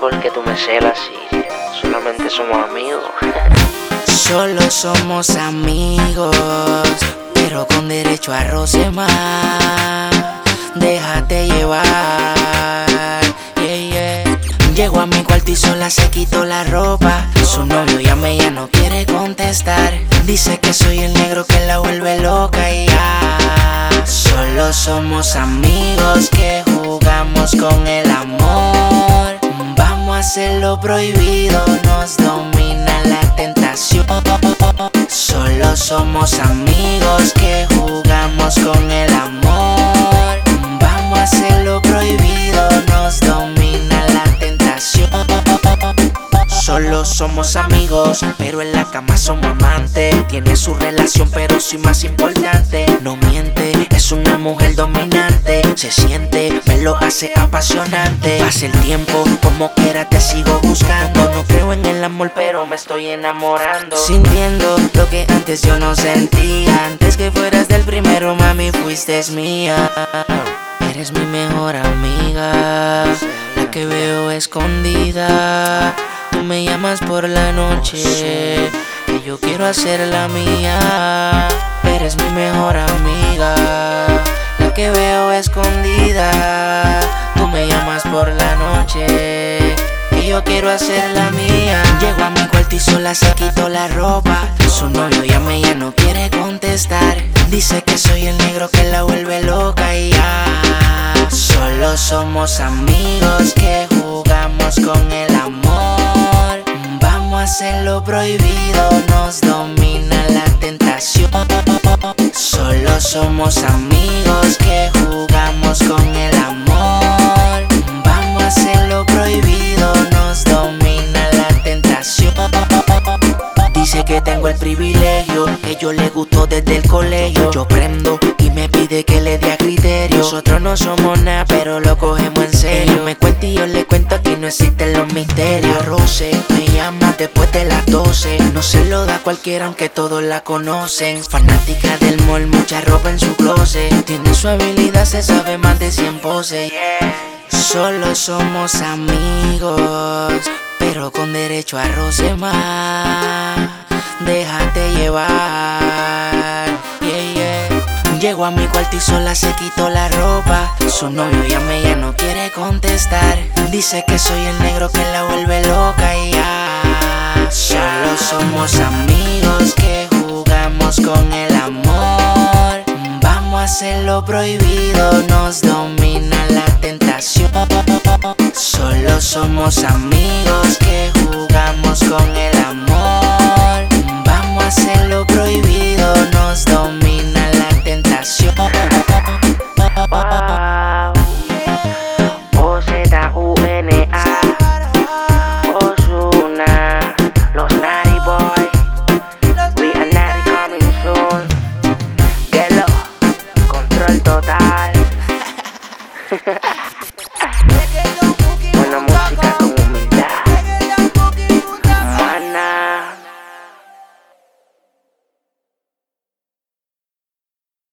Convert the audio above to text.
por qué tú me celas si solamente somos amigos. Solo somos amigos, pero con derecho a roce más. Déjate llevar, yeah, yeah. Llegó a mi cuarto y sola se quitó la ropa. Su novio llama y ya no quiere contestar. Dice que soy el negro que la vuelve loca y ya. Solo somos amigos que jugamos con el amor. Vamos a hacer lo prohibido, nos domina la tentación. Solo somos amigos que jugamos con el amor. Vamos a hacer lo prohibido, nos domina la tentación. Solo somos amigos, pero en la cama somos amantes. Tiene su relación, pero soy más importante. No miente, es una mujer dominante. Se siente, me lo hace apasionante. Pasa el tiempo, como quiera te sigo buscando. No creo en el amor, pero me estoy enamorando. Sintiendo lo que antes yo no sentía. Antes que fueras del primero, mami, fuiste mía. Eres mi mejor amiga, la que veo escondida. Tú me llamas por la noche y yo quiero hacerla mía. Eres mi mejor amiga, la que veo escondida. Tú me llamas por la noche y yo quiero hacerla mía. Llego a mi cuarto y sola se quitó la ropa. Su novio llama y ya no quiere contestar. Dice que soy el negro que la vuelve loca y ya. Solo somos amigos que jugamos con el amor. Vamos a hacer lo prohibido, nos domina la tentación. Solo somos amigos que jugamos con el amor. Vamos a hacer lo prohibido, nos domina la tentación. Dice que tengo el privilegio, que yo le gusto desde el colegio. Yo prendo y me pide que le dé a criterio. Nosotros no somos nada, pero lo cogemos en serio. Ella me cuenta y yo le cuento, aquí no existen los misterios. Roce, me llama después de las 12. No se lo da cualquiera, aunque todos la conocen. Fanática del mall, mucha ropa en su closet. Tiene su habilidad, se sabe más de 100 poses. Solo somos amigos, pero con derecho a roce más. Déjate llevar, yeah, yeah. Llego a mi cuarto y sola se quitó la ropa. Su novio llama y ya no quiere contestar. Dice que soy el negro que la vuelve loca y ya. Solo somos amigos que jugamos con el amor. Vamos a hacer lo prohibido, nos domina la tentación. Solo somos amigos que jugamos con el amor. Vamos a hacer lo prohibido, nos domina la tentación. Wow. O-Z-U-N-A, Ozuna, los Natty Boys. We are Natty coming soon. Get low, control total.